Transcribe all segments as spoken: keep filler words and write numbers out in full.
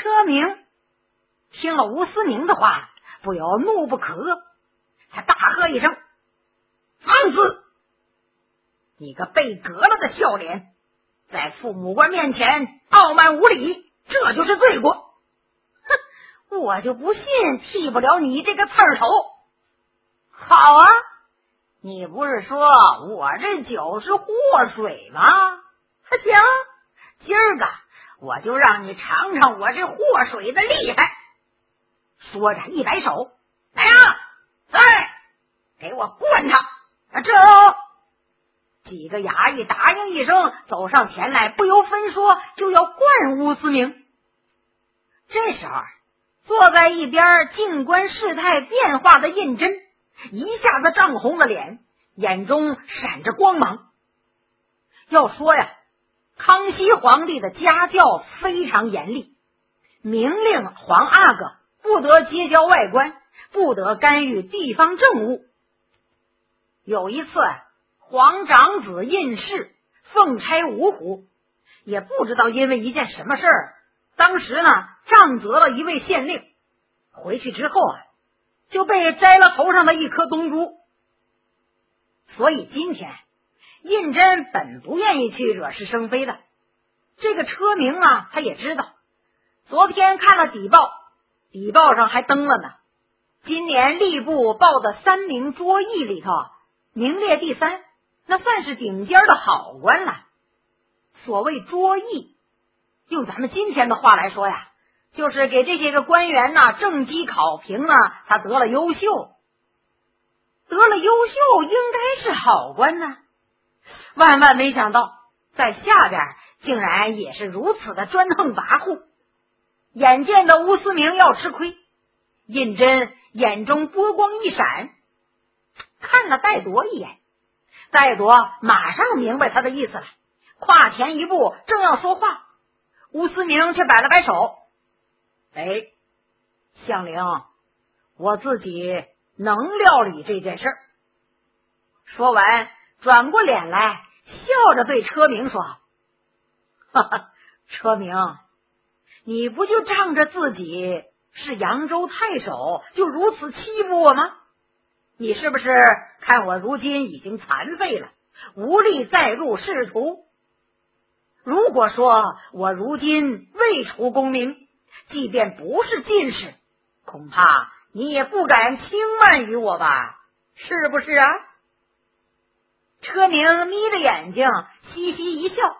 车明听了吴思明的话，不由怒不可遏，他大喝一声：放肆！你个被革了的笑脸，在父母官面前傲慢无礼，这就是罪过。哼，我就不信替不了你这个刺儿头。好啊，你不是说我这酒是祸水吗？行，今儿个我就让你尝尝我这祸水的厉害。说着一摆手，来啊，来，给我灌他！啊，这几个衙役答应一声，走上前来，不由分说就要灌吴思明。这时候，坐在一边静观事态变化的胤禛一下子涨红了脸，眼中闪着光芒。要说呀，康熙皇帝的家教非常严厉，明令皇阿哥不得结交外官，不得干预地方政务。有一次，皇长子胤士奉差芜湖，也不知道因为一件什么事儿，当时呢杖责了一位县令，回去之后啊，就被摘了头上的一颗东珠。所以今天胤禛本不愿意去惹是生非的。这个车明啊，他也知道，昨天看了底报，底报上还登了呢，今年吏部报的三名捉役里头名列第三，那算是顶尖的好官了。所谓捉役，用咱们今天的话来说呀，就是给这些个官员呢政绩考评呢，他得了优秀，得了优秀应该是好官呢。万万没想到，在下边竟然也是如此的专横跋扈。眼见的吴思明要吃亏，胤禛眼中波光一闪，看了戴铎一眼，戴铎马上明白他的意思了，跨前一步正要说话，吴思明却摆了摆手：哎，相陵，我自己能料理这件事儿。说完转过脸来，笑着对车明说：哈哈，车明，你不就仗着自己是扬州太守就如此欺负我吗？你是不是看我如今已经残废了，无力再入仕途？如果说我如今未除功名，即便不是进士，恐怕你也不敢轻慢于我吧，是不是啊？车明眯着眼睛嘻嘻一笑，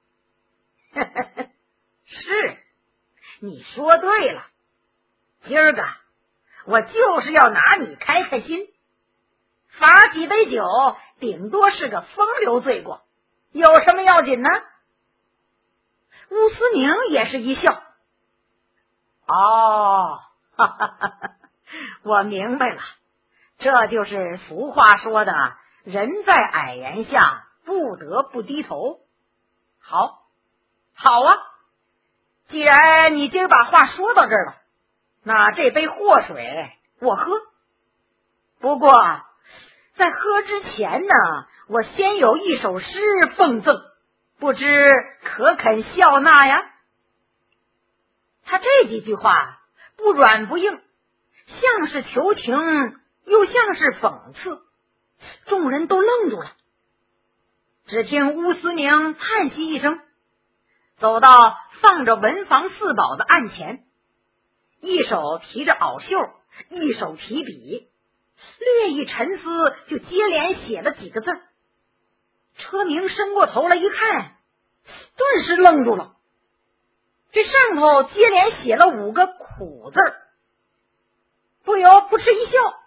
是，你说对了，今儿个我就是要拿你开开心，罚几杯酒顶多是个风流罪过，有什么要紧呢？吴思明也是一笑，哦，哈哈哈哈，我明白了，这就是俗话说的人在矮檐下不得不低头。好，好啊，既然你今儿把话说到这儿了，那这杯祸水我喝。不过在喝之前呢，我先有一首诗奉赠，不知可肯笑纳呀？他这几句话不软不硬，像是求情又像是讽刺，众人都愣住了。只听乌思明叹息一声，走到放着文房四宝的案前，一手提着袄袖，一手提笔，略一沉思，就接连写了几个字。车明伸过头来一看，顿时愣住了，这上头接连写了五个苦字，不由扑哧一笑。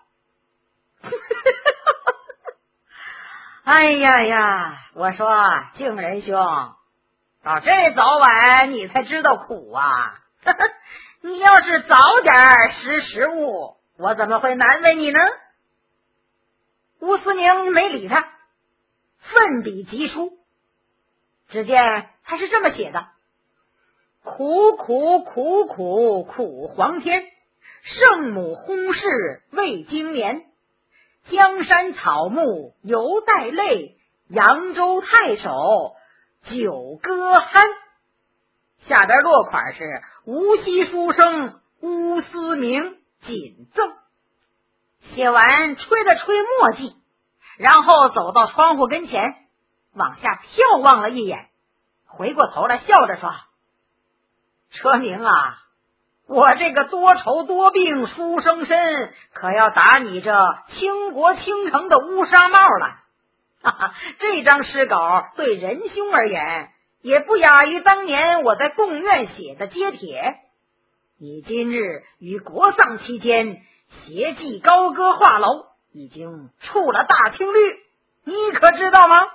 哎呀呀，我说敬仁兄，到这早晚你才知道苦啊。你要是早点识时务，我怎么会难为你呢？吴思明没理他，奋笔疾书。只见他是这么写的：苦苦苦苦苦黄天，圣母轰世未经年，江山草木犹带泪，扬州太守酒歌酣。 下边落款是无锡书生乌思明谨赠。写完吹了吹墨迹，然后走到窗户跟前，往下眺望了一眼，回过头来笑着说：车明啊，我这个多愁多病书生身可要打你这倾国倾城的乌纱帽了。哈哈，这张诗稿对仁兄而言也不亚于当年我在贡院写的揭帖。你今日于国丧期间携妓高歌画楼，已经触了大清律，你可知道吗？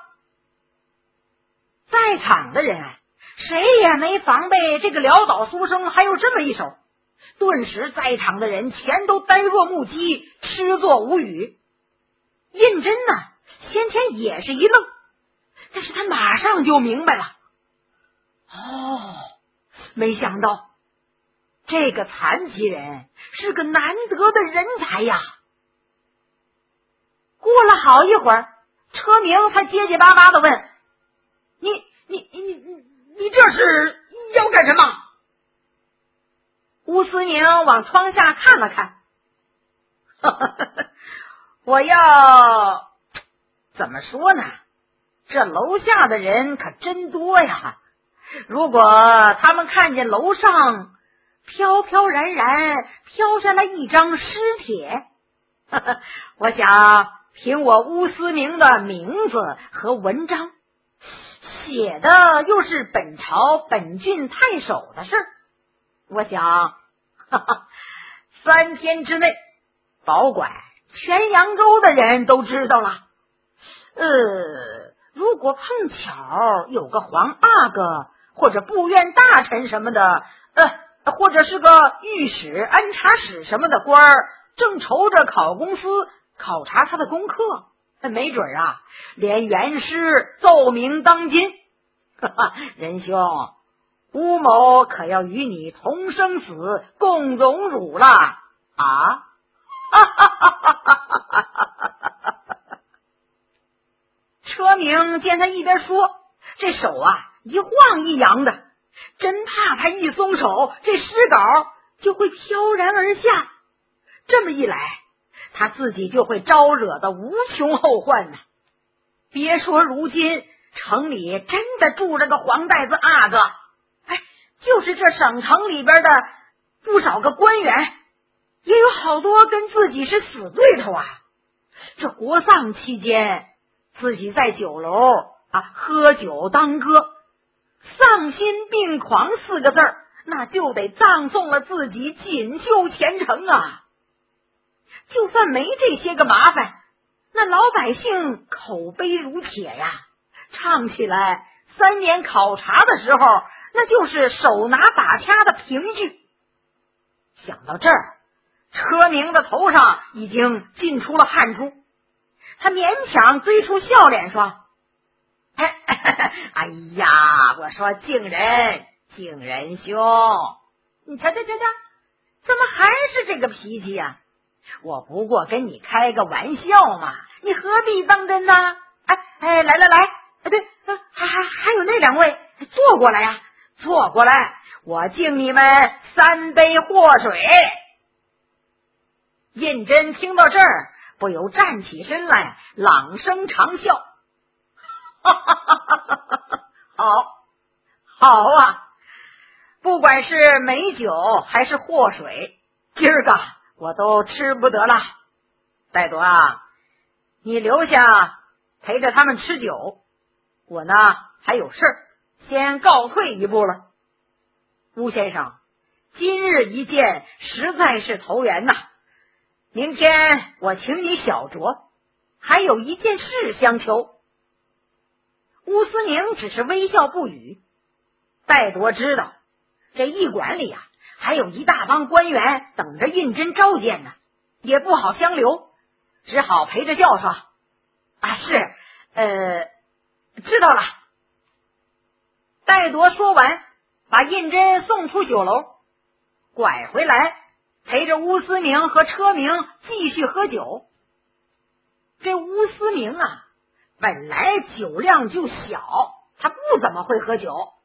在场的人谁也没防备这个潦倒书生还有这么一手，顿时在场的人全都呆若木鸡，吃作无语。胤禛呢，先前也是一愣，但是他马上就明白了。哦，没想到这个残疾人是个难得的人才呀。过了好一会儿，车明才结结巴巴的问：你你你你你这是要干什么？乌思明往窗下看了看，呵呵呵，我要怎么说呢？这楼下的人可真多呀，如果他们看见楼上飘飘然然飘下来一张诗帖，呵呵，我想凭我乌思明的名字和文章，写的又是本朝本郡太守的事，我想哈哈，三天之内保管全扬州的人都知道了。呃，如果碰巧有个皇阿哥或者部院大臣什么的，呃，或者是个御史、安察使什么的官儿，正愁着考公司考察他的功课，没准啊，连原诗奏明当今。哈哈，仁兄，乌某可要与你同生死，共荣辱了啊！哈哈哈哈哈哈！车明见他一边说，这手啊一晃一扬的，真怕他一松手，这诗稿就会飘然而下。这么一来，他自己就会招惹的无穷后患呢。别说如今城里真的住着个黄带子阿哥，哎，就是这省城里边的不少个官员，也有好多跟自己是死对头啊。这国丧期间，自己在酒楼啊喝酒当歌，丧心病狂四个字儿，那就得葬送了自己锦绣前程啊。就算没这些个麻烦，那老百姓口碑如铁呀，唱起来三年考察的时候，那就是手拿打掐的凭据。想到这儿，车明的头上已经进出了汗珠，他勉强堆出笑脸说：哎哎呀，我说敬人敬人兄，你瞧瞧瞧瞧，怎么还是这个脾气呀？我不过跟你开个玩笑嘛，你何必当真呢？哎哎，来来来，哎对，还还还有那两位，坐过来呀，坐过来，我敬你们三杯祸水。胤禛听到这儿，不由站起身来，朗声长笑，哈哈哈哈哈哈！好，好啊！不管是美酒还是祸水，今儿个我都吃不得了。戴朵啊，你留下陪着他们吃酒，我呢还有事儿，先告退一步了。乌先生，今日一见实在是投缘呐，明天我请你小酌，还有一件事相求。乌思明只是微笑不语。戴铎知道这驿馆里啊还有一大帮官员等着胤禛召见呢，也不好相留，只好陪着叫说：啊，是，呃，知道了。戴铎说完，把胤禛送出酒楼，拐回来陪着乌思明和车明继续喝酒。这乌思明啊，本来酒量就小，他不怎么会喝酒，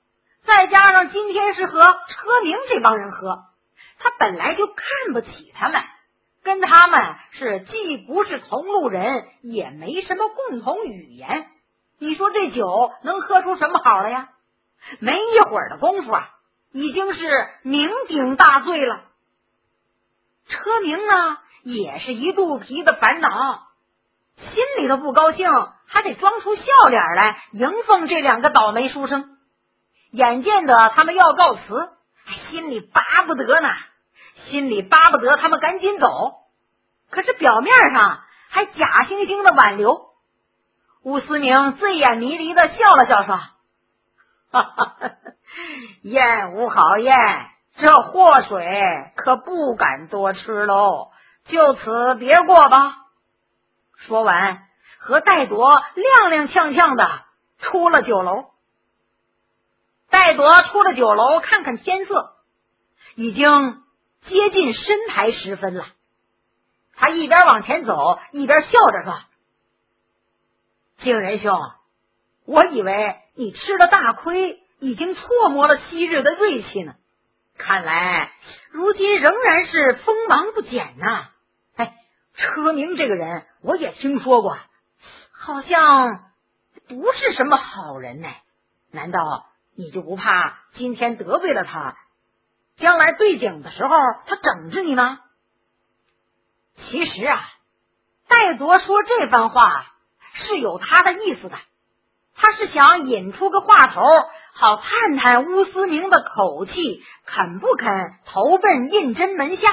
再加上今天是和车明这帮人喝，他本来就看不起他们，跟他们是既不是同路人，也没什么共同语言。你说这酒能喝出什么好来呀？没一会儿的功夫啊，已经是酩酊大醉了。车明呢，也是一肚皮的烦恼，心里头不高兴，还得装出笑脸来迎奉这两个倒霉书生。眼见着他们要告辞，心里巴不得呢，心里巴不得他们赶紧走，可是表面上还假惺惺的挽留。吴思明醉眼迷离的笑了笑说：哈哈，宴无好宴，这祸水可不敢多吃喽，就此别过吧。说完，和戴铎踉踉跄跄的出了酒楼。戴铎出了酒楼，看看天色，已经接近申牌时分了。他一边往前走，一边笑着说：敬仁兄，我以为你吃了大亏，已经错磨了昔日的锐气呢，看来如今仍然是锋芒不减呐。哎，车明这个人我也听说过，好像不是什么好人呢。难道你就不怕今天得罪了他，将来对景的时候他整治你吗？其实啊，戴铎说这番话是有他的意思的，他是想引出个话头，好探探乌思明的口气肯不肯投奔胤禛门下。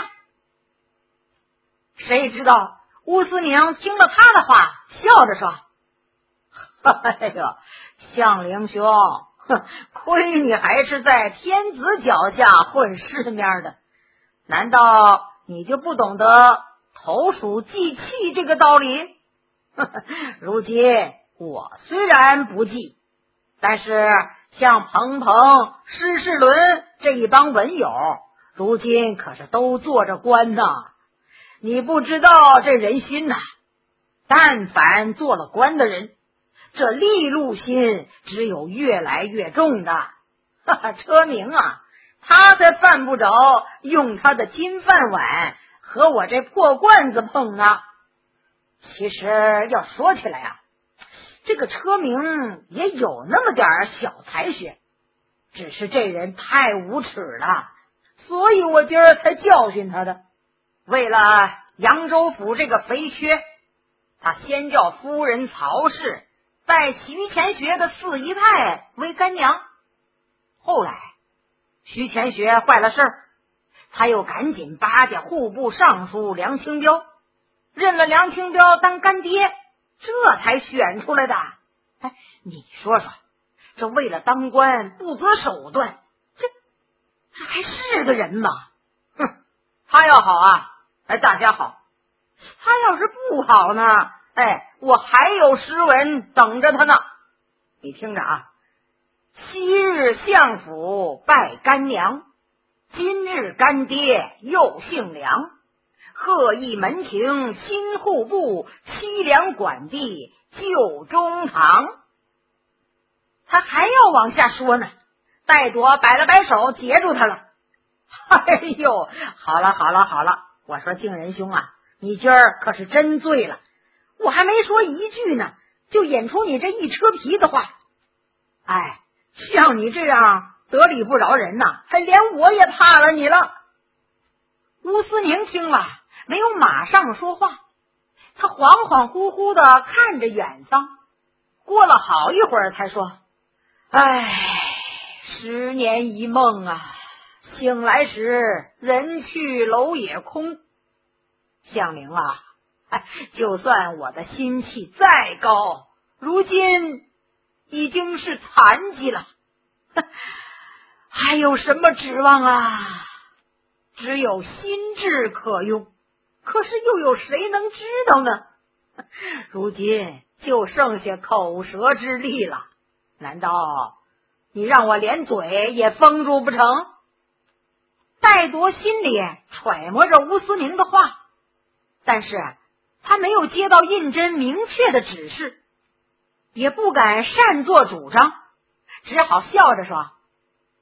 谁知道乌思明听了他的话，笑着说：哎呀，相陵兄，亏你还是在天子脚下混世面的，难道你就不懂得投鼠忌器这个道理？如今我虽然不忌，但是像彭彭、施世伦这一帮文友，如今可是都做着官呐。你不知道这人心呐，但凡做了官的人，这利禄心只有越来越重的。哈哈，车明啊，他才犯不着用他的金饭碗和我这破罐子碰呢。其实要说起来啊，这个车明也有那么点小才学，只是这人太无耻了，所以我今儿才教训他的。为了扬州府这个肥缺，他先叫夫人曹氏拜徐乾学的四姨太为干娘。后来徐乾学坏了事儿，他又赶紧巴结户部尚书梁清标，认了梁清标当干爹，这才选出来的。哎，你说说，这为了当官不择手段，这这还是个人吗？哼，他要好啊，哎，大家好；他要是不好呢，哎，我还有诗文等着他呢。你听着啊，昔日相府拜干娘，今日干爹又姓梁，贺义门庭新户部，凄凉管地旧中堂。他还要往下说呢，戴铎摆了摆手截住他了。哎呦，好了好了好了，我说敬仁兄啊，你今儿可是真醉了，我还没说一句呢，就引出你这一车皮的话。哎，像你这样得理不饶人呐，还连我也怕了你了。乌思明听了没有马上说话，他恍恍惚惚的看着远方，过了好一会儿才说：哎，十年一梦啊，醒来时人去楼也空。相明啊，哎，就算我的心气再高，如今已经是残疾了，还有什么指望啊？只有心智可用，可是又有谁能知道呢？如今就剩下口舌之力了，难道你让我连嘴也封住不成？戴铎心里揣摩着乌思明的话，但是他没有接到胤禛明确的指示，也不敢擅作主张，只好笑着说：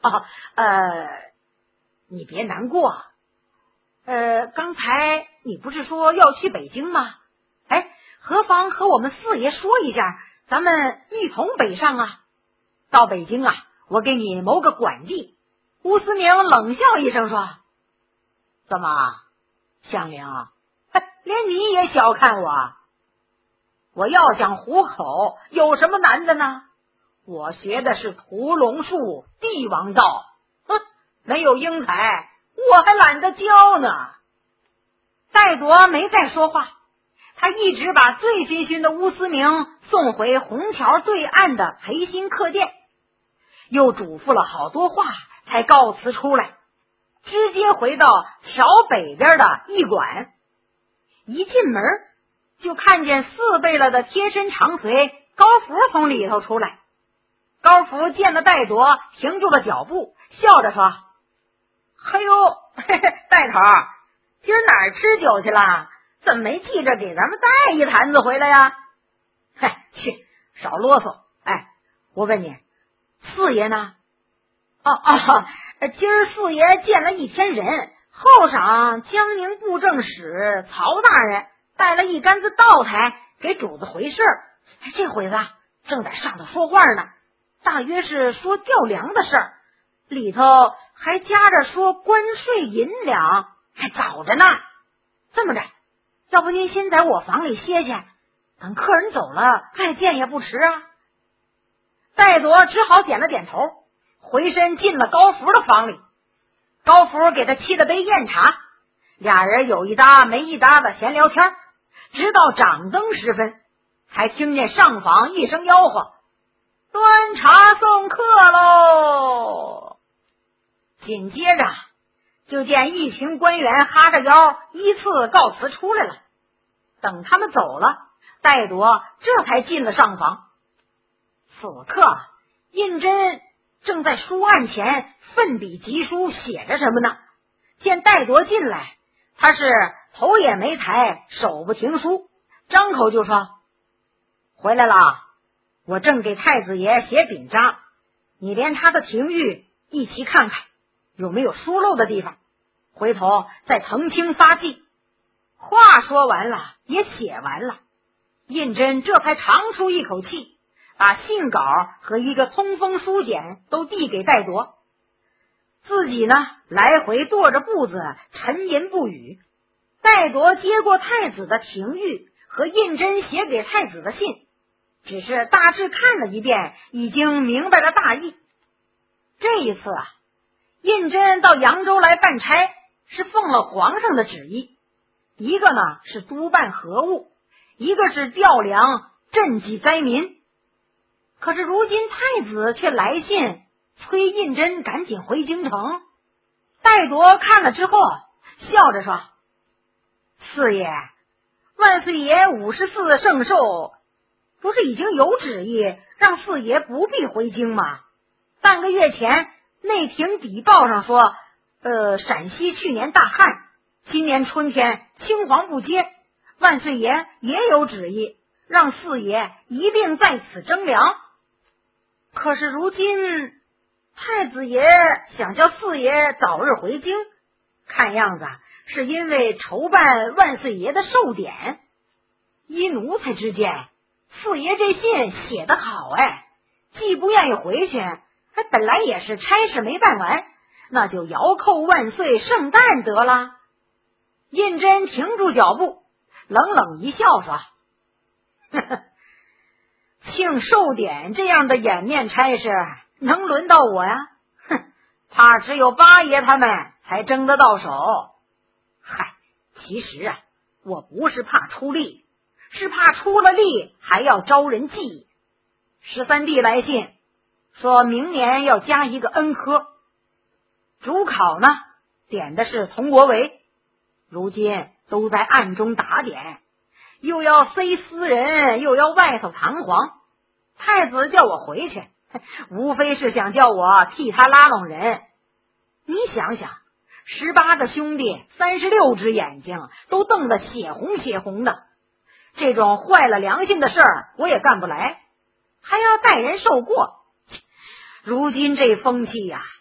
啊，呃，你别难过。呃，刚才你不是说要去北京吗？哎，何妨和我们四爷说一下，咱们一同北上啊。到北京啊，我给你谋个管地。吴思明冷笑一声说：怎么，香菱，连你也小看我？我要想糊口，有什么难的呢？我学的是屠龙术、帝王道，哼，没有英才，我还懒得教呢。戴铎没再说话，他一直把醉醺醺的乌思明送回虹桥对岸的培新客店，又嘱咐了好多话，才告辞出来，直接回到桥北边的驿馆。一进门就看见四倍了的贴身长随高福从里头出来。高福见了戴铎，停住了脚步，笑着说：嘿呦，嘿嘿，戴头，今儿哪儿吃酒去了？怎么没记着给咱们带一坛子回来呀？嘿，去，少啰嗦。哎，我问你，四爷呢？哦哦，今儿四爷见了一天人，后晌江宁布政使曹大人带了一杆子道台给主子回事儿。这会子正在上头说话呢，大约是说调粮的事儿，里头还夹着说关税银两，还早着呢。这么着，要不您先在我房里歇歇，等客人走了再见也不迟啊。戴铎只好点了点头，回身进了高福的房里。高福给他沏了杯酽茶，俩人有一搭没一搭的闲聊天，直到掌灯时分，才听见上房一声吆喝：端茶送客喽！紧接着就见一群官员哈着腰依次告辞出来了。等他们走了，戴铎这才进了上房。此刻胤禛正在书案前奋笔疾书，写着什么呢？见戴铎进来，他是头也没抬，手不停书，张口就说：回来了，我正给太子爷写禀章，你连他的庭谕一起看看，有没有疏漏的地方，回头再澄清发记。话说完了，也写完了，胤禛这才长出一口气，把信稿和一个通风书简都递给戴铎，自己呢来回踱着步子沉吟不语。戴铎接过太子的庭谕和胤禛写给太子的信，只是大致看了一遍，已经明白了大意。这一次啊，胤禛到扬州来办差，是奉了皇上的旨意，一个呢是督办河务，一个是调粮赈济灾民。可是如今太子却来信催胤禛赶紧回京城。戴铎看了之后笑着说：四爷，万岁爷五十四圣寿不是已经有旨意让四爷不必回京吗？半个月前内廷邸报上说，呃，陕西去年大旱，今年春天青黄不接，万岁爷也有旨意让四爷一并在此征粮。可是如今太子爷想叫四爷早日回京，看样子是因为筹办万岁爷的寿典。依奴才之见，四爷这信写得好，哎，既不愿意回去，还本来也是差事没办完，那就遥叩万岁圣诞得了。胤禛停住脚步，冷冷一笑说：呵呵，庆寿典这样的掩面差事能轮到我呀？哼，怕只有八爷他们才争得到手。嗨，其实啊，我不是怕出力，是怕出了力还要招人忌。十三弟来信说明年要加一个恩科，主考呢点的是佟国维，如今都在暗中打点，又要塞私人，又要外头弹簧。太子叫我回去，无非是想叫我替他拉拢人。你想想，十八个兄弟，三十六只眼睛都瞪得血红血红的，这种坏了良心的事儿我也干不来，还要带人受过。如今这风气呀、啊，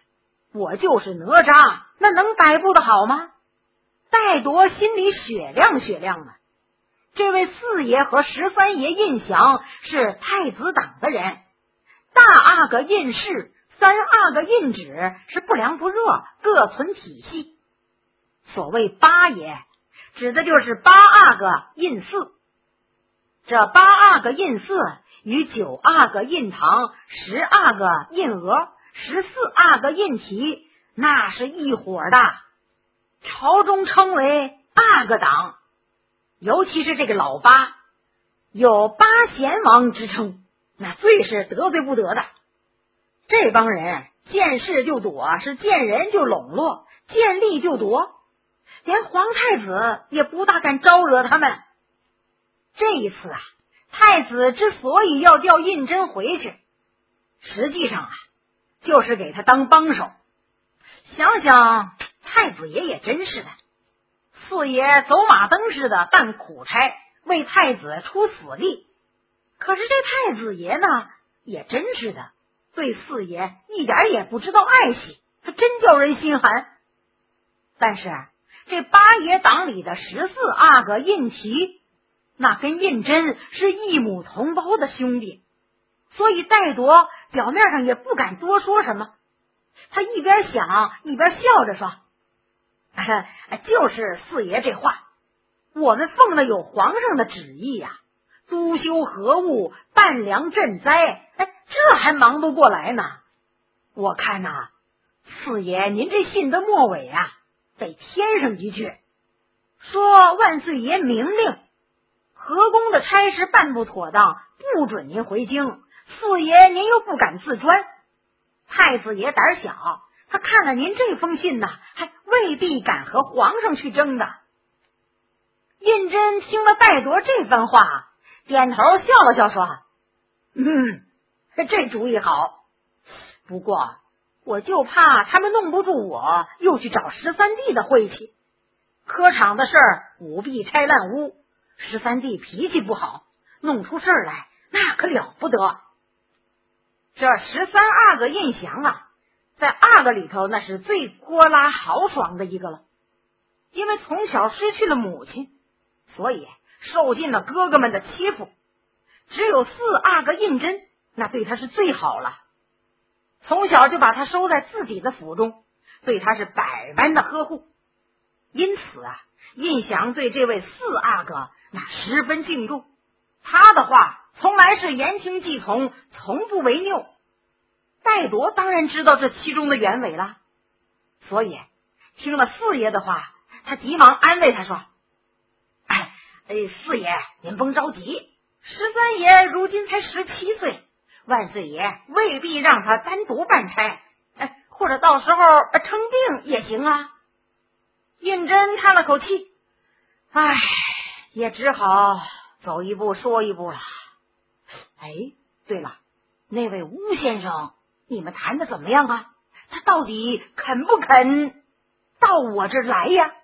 我就是哪吒，那能摆布的好吗？戴铎心里雪亮雪亮啊！这位四爷和十三爷胤祥是太子党的人，大阿哥胤氏、三阿哥胤祉是不凉不热，各存体系。所谓八爷，指的就是八阿哥胤祀。这八阿哥胤祀与九阿哥胤堂、十阿哥胤娥、十四阿哥胤齐，那是一伙的，朝中称为阿哥党。尤其是这个老八，有八贤王之称，那最是得罪不得的。这帮人见势就躲，是见人就笼络，见利就夺，连皇太子也不大敢招惹他们。这一次啊，太子之所以要调胤禛回去，实际上啊，就是给他当帮手。想想太子爷也真是的，四爷走马灯似的办苦差，为太子出死力。可是这太子爷呢，也真是的，对四爷一点也不知道爱惜，他真叫人心寒。但是这八爷党里的十四阿哥胤齐，那跟胤禛是异母同胞的兄弟，所以戴铎表面上也不敢多说什么。他一边想一边笑着说，就是四爷这话，我们奉的有皇上的旨意呀、啊，督修河务，办粮赈灾，哎，这还忙不过来呢。我看呐、啊，四爷您这信的末尾啊，得添上一句，说万岁爷明令，河工的差事办不妥当，不准您回京，四爷您又不敢自专。太子爷胆小，他看了您这封信呢，还未必敢和皇上去争的。胤禛听了戴铎这番话，点头笑了笑说，嗯，这主意好，不过我就怕他们弄不住我，又去找十三弟的晦气。科场的事儿舞弊拆烂屋，十三弟脾气不好，弄出事儿来那可了不得。这十三阿哥胤祥啊，在阿哥里头那是最泼辣豪爽的一个了，因为从小失去了母亲，所以受尽了哥哥们的欺负。只有四阿哥胤禛，那对他是最好了，从小就把他收在自己的府中，对他是百般的呵护。因此啊，胤祥对这位四阿哥那十分敬重，他的话从来是言听计从，从不违拗。戴铎当然知道这其中的原委了，所以听了四爷的话，他急忙安慰他说，哎，哎四爷您甭着急，十三爷如今才十七岁，万岁爷未必让他单独办差，哎，或者到时候称病也行啊。胤禛叹了口气，哎，也只好走一步说一步了。哎，对了，那位吴先生你们谈的怎么样啊？他到底肯不肯到我这儿来呀？